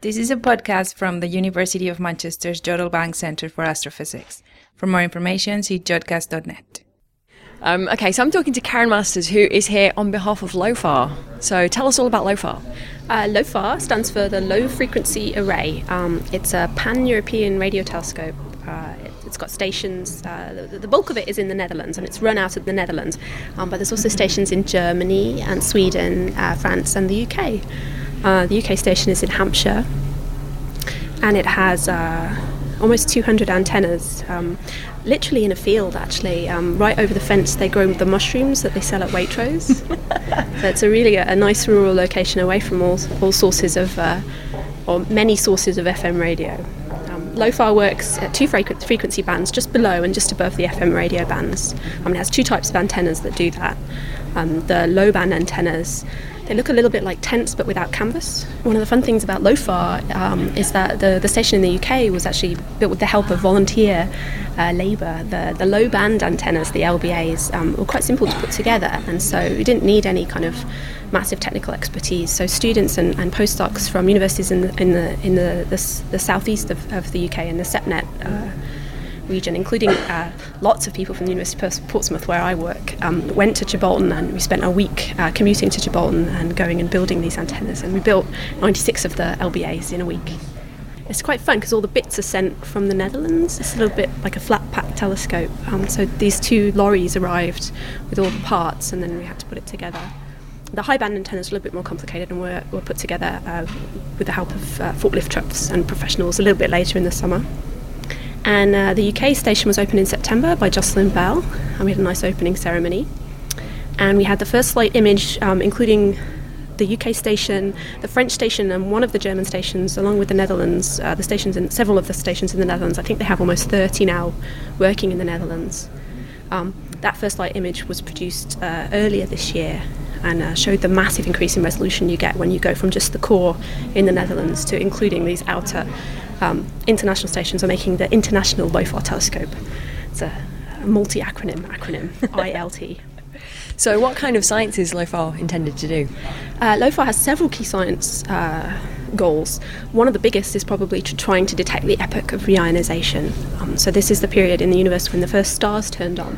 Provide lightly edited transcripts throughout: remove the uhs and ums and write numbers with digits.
This is a podcast from the University of Manchester's Jodrell Bank Centre for Astrophysics. For more information, see jodcast.net. Okay, so I'm talking to Karen Masters, who is here on behalf of LOFAR. So tell us all about LOFAR. LOFAR stands for the Low Frequency Array. It's a pan-European radio telescope. It's got stations, the bulk of it is in the Netherlands, and it's run out of the Netherlands. But there's also stations in Germany and Sweden, France and the UK. The UK station is in Hampshire, and it has almost 200 antennas, literally in a field actually. Right over the fence they grow the mushrooms that they sell at Waitrose. So it's a nice rural location away from all sources of, or many sources of FM radio. LOFAR works at two frequency bands, just below and just above the FM radio bands. It has two types of antennas that do that. The low band antennas, they look a little bit like tents but without canvas. One of the fun things about LOFAR is that the station in the UK was actually built with the help of volunteer labour. The low band antennas, the LBAs, were quite simple to put together, and so we didn't need any kind of massive technical expertise. So students and postdocs from universities in the southeast of the UK and the SEPNet region, including lots of people from the University of Portsmouth where I work, went to Chilbolton, and we spent a week commuting to Chilbolton and going and building these antennas, and we built 96 of the LBAs in a week. It's quite fun because all the bits are sent from the Netherlands. It's a little bit like a flat pack telescope. So these two lorries arrived with all the parts, and then we had to put it together. The high band antennas are a little bit more complicated and were put together with the help of forklift trucks and professionals a little bit later in the summer. And the UK station was opened in September by Jocelyn Bell, and we had a nice opening ceremony. And we had the first light image, including the UK station, the French station, and one of the German stations, along with the Netherlands. The stations in several of the stations in the Netherlands. I think they have almost 30 now working in the Netherlands. That first light image was produced earlier this year, and showed the massive increase in resolution you get when you go from just the core in the Netherlands to including these outer international stations, are making the International LOFAR Telescope. It's a multi-acronym, ILT. So what kind of science is LOFAR intended to do? LOFAR has several key science goals. One of the biggest is probably trying to detect the epoch of reionisation. So this is the period in the universe when the first stars turned on.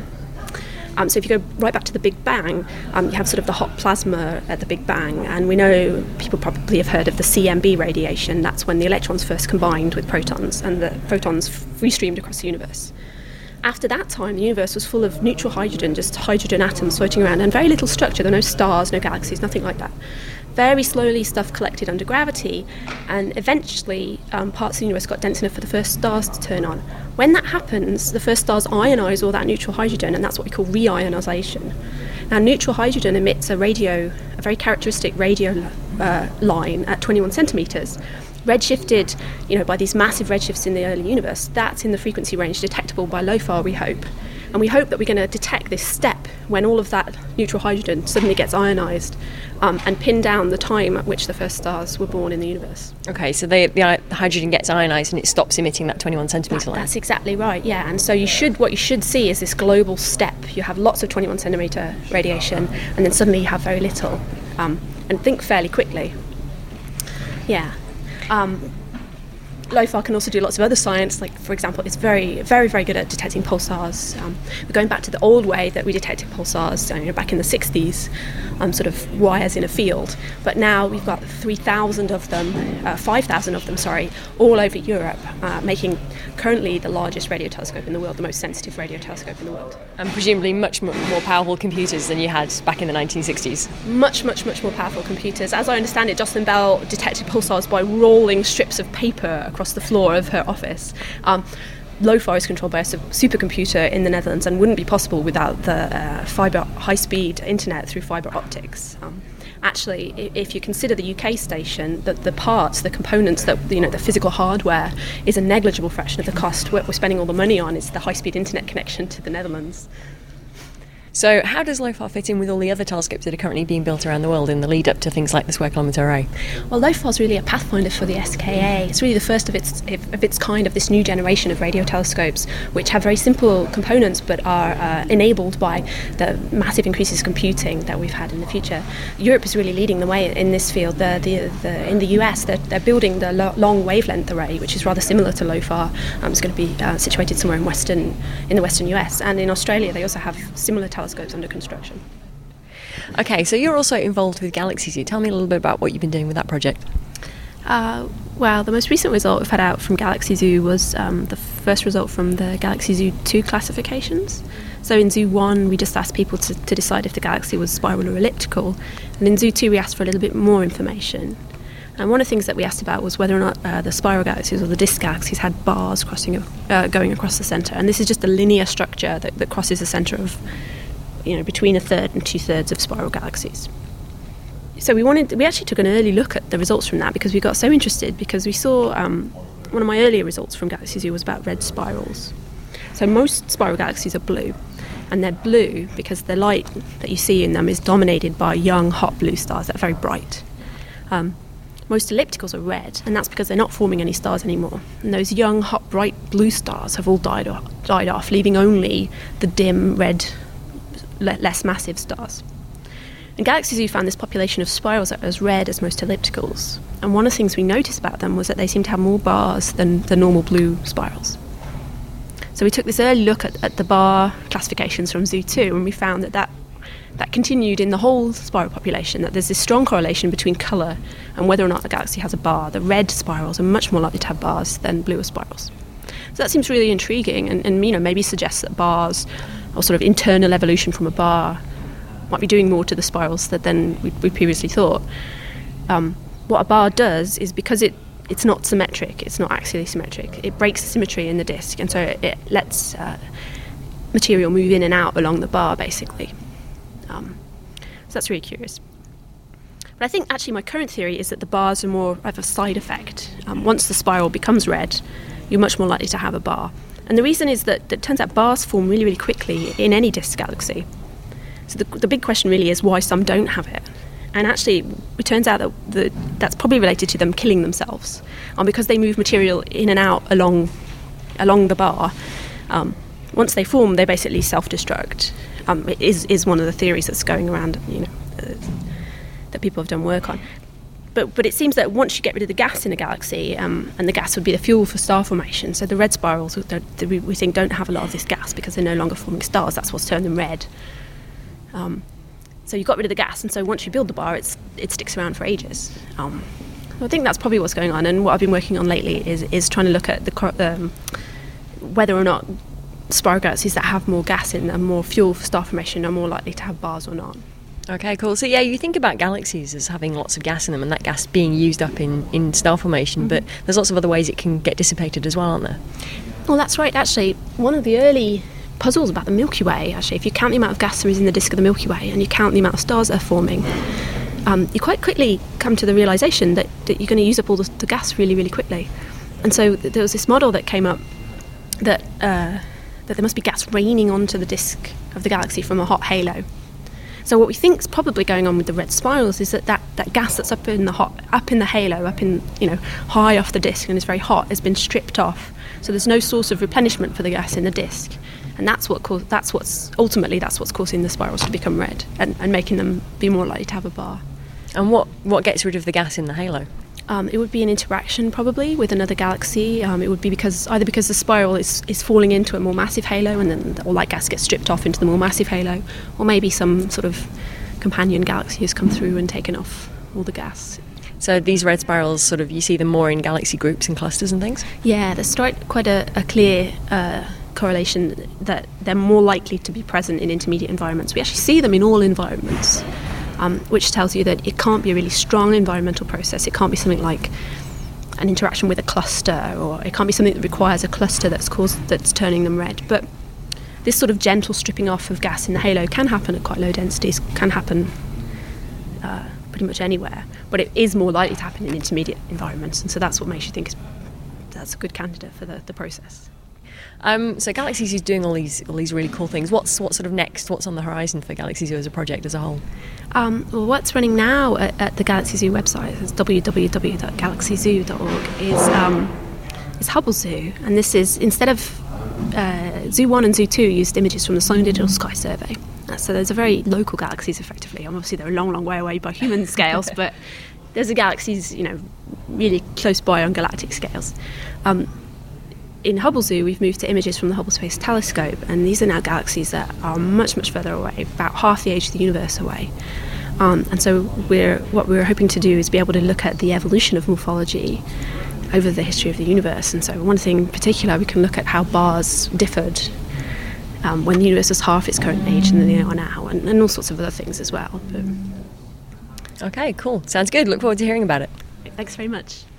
So if you go right back to the Big Bang, you have sort of the hot plasma at the Big Bang, and we know people probably have heard of the CMB radiation. That's when the electrons first combined with protons, and the photons free streamed across the universe. After that time, the universe was full of neutral hydrogen, just hydrogen atoms floating around, and very little structure. There were no stars, no galaxies, nothing like that. Very slowly stuff collected under gravity, and eventually parts of the universe got dense enough for the first stars to turn on. When that happens, the first stars ionise all that neutral hydrogen, and that's what we call reionisation. Now, neutral hydrogen emits a very characteristic radio line at 21 centimetres. Redshifted, by these massive redshifts in the early universe, that's in the frequency range detectable by LOFAR, we hope. And we hope that we're going to detect this step when all of that neutral hydrogen suddenly gets ionised, and pin down the time at which the first stars were born in the universe. Okay, so the hydrogen gets ionised and it stops emitting that 21 centimetre line. That's exactly right, yeah. And so what you should see is this global step. You have lots of 21 centimetre radiation, and then suddenly you have very little, and think fairly quickly. Yeah. LOFAR can also do lots of other science, like, for example, it's very, very, very good at detecting pulsars. We're going back to the old way that we detected pulsars, back in the 60s, sort of wires in a field. But now we've got 5,000 of them, all over Europe, making currently the largest radio telescope in the world, the most sensitive radio telescope in the world. And presumably much more powerful computers than you had back in the 1960s. Much, much, much more powerful computers. As I understand it, Jocelyn Bell detected pulsars by rolling strips of paper across the floor of her office. LOFAR is controlled by a supercomputer in the Netherlands and wouldn't be possible without the high-speed internet through fibre optics. Actually, if you consider the UK station, the parts, the components, the physical hardware is a negligible fraction of the cost. What we're spending all the money on is the high-speed internet connection to the Netherlands. So how does LOFAR fit in with all the other telescopes that are currently being built around the world in the lead up to things like the Square Kilometre Array? Well, LOFAR is really a pathfinder for the SKA. It's really the first of its kind of this new generation of radio telescopes, which have very simple components but are enabled by the massive increases in computing that we've had in the future. Europe is really leading the way in this field. In the US, they're building the long wavelength array, which is rather similar to LOFAR. It's going to be situated somewhere in the western US, and in Australia they also have similar telescopes under construction. Okay, so you're also involved with GalaxyZoo. Tell me a little bit about what you've been doing with that project. Well, the most recent result we've had out from GalaxyZoo was the first result from the GalaxyZoo 2 classifications. So in Zoo 1, we just asked people to decide if the galaxy was spiral or elliptical, and in Zoo 2 we asked for a little bit more information. And one of the things that we asked about was whether or not the spiral galaxies or the disk galaxies had bars going across the centre. And this is just a linear structure that crosses the centre of, between a third and 2/3 of spiral galaxies. So we actually took an early look at the results from that because we got so interested, because we saw one of my earlier results from GalaxyZoo was about red spirals. So most spiral galaxies are blue, and they're blue because the light that you see in them is dominated by young hot blue stars that are very bright. Most ellipticals are red, and that's because they're not forming any stars anymore. And those young, hot, bright blue stars have all died off, leaving only the dim, red, less massive stars. And GalaxyZoo found this population of spirals that are as red as most ellipticals. And one of the things we noticed about them was that they seemed to have more bars than the normal blue spirals. So we took this early look at the bar classifications from Zoo 2, and we found that continued in the whole spiral population, that there's this strong correlation between colour and whether or not a galaxy has a bar. The red spirals are much more likely to have bars than bluer spirals. So that seems really intriguing, and maybe suggests that bars, or sort of internal evolution from a bar, might be doing more to the spirals than we previously thought. What a bar does is, because it's not symmetric, it's not axially symmetric, it breaks the symmetry in the disk, and so it lets material move in and out along the bar, basically. So that's really curious. But I think actually my current theory is that the bars are more of a side effect. Once the spiral becomes red, you're much more likely to have a bar. And the reason is that it turns out bars form really, really quickly in any disk galaxy. So the big question really is why some don't have it. And actually, it turns out that that's probably related to them killing themselves. Because they move material in and out along the bar, once they form, they basically self-destruct. It is one of the theories that's going around, that people have done work on. But it seems that once you get rid of the gas in a galaxy, and the gas would be the fuel for star formation, so the red spirals, we think, don't have a lot of this gas because they're no longer forming stars. That's what's turned them red. So you got rid of the gas, and so once you build the bar, it sticks around for ages. I think that's probably what's going on, and what I've been working on lately is trying to look at whether or not spiral galaxies that have more gas in them, more fuel for star formation, are more likely to have bars or not. Okay, cool. So yeah, you think about galaxies as having lots of gas in them and that gas being used up in star formation, but there's lots of other ways it can get dissipated as well, aren't there? Well, that's right. Actually, one of the early puzzles about the Milky Way, if you count the amount of gas there is in the disk of the Milky Way and you count the amount of stars that are forming, you quite quickly come to the realisation that you're going to use up all the gas really, really quickly. And so there was this model that came up that there must be gas raining onto the disk of the galaxy from a hot halo. So what we think is probably going on with the red spirals is that gas that's up in the halo, high off the disk and is very hot, has been stripped off. So there's no source of replenishment for the gas in the disk, and that's what's causing the spirals to become red and making them be more likely to have a bar. And what gets rid of the gas in the halo? It would be an interaction probably with another galaxy. It would be because the spiral is falling into a more massive halo, and then all that gas gets stripped off into the more massive halo, or maybe some sort of companion galaxy has come through and taken off all the gas. So these red spirals, you see them more in galaxy groups and clusters and things? Yeah, there's quite a clear correlation that they're more likely to be present in intermediate environments. We actually see them in all environments. Which tells you that it can't be a really strong environmental process. It can't be something like an interaction with a cluster, or it can't be something that requires a cluster that's turning them red. But this sort of gentle stripping off of gas in the halo can happen at quite low densities, can happen pretty much anywhere. But it is more likely to happen in intermediate environments, and so that's what makes you think that's a good candidate for the process. So Galaxy Zoo is doing all these really cool things. What's sort of next? What's on the horizon for Galaxy Zoo as a project as a whole? Well, what's running now at the Galaxy Zoo website is www.galaxyzoo.org is Hubble Zoo, and this is, instead of Zoo 1 and Zoo 2 used images from the Sloan Digital Sky Survey. So there's a very local galaxies, effectively. Obviously, they're a long, long way away by human scales, but there's the galaxies, really close by on galactic scales. In Hubble Zoo, we've moved to images from the Hubble Space Telescope, and these are now galaxies that are much, much further away, about half the age of the universe away. And so what we're hoping to do is be able to look at the evolution of morphology over the history of the universe. And so one thing in particular, we can look at how bars differed when the universe was half its current age than they are now, and all sorts of other things as well. Okay, cool. Sounds good. Look forward to hearing about it. Thanks very much.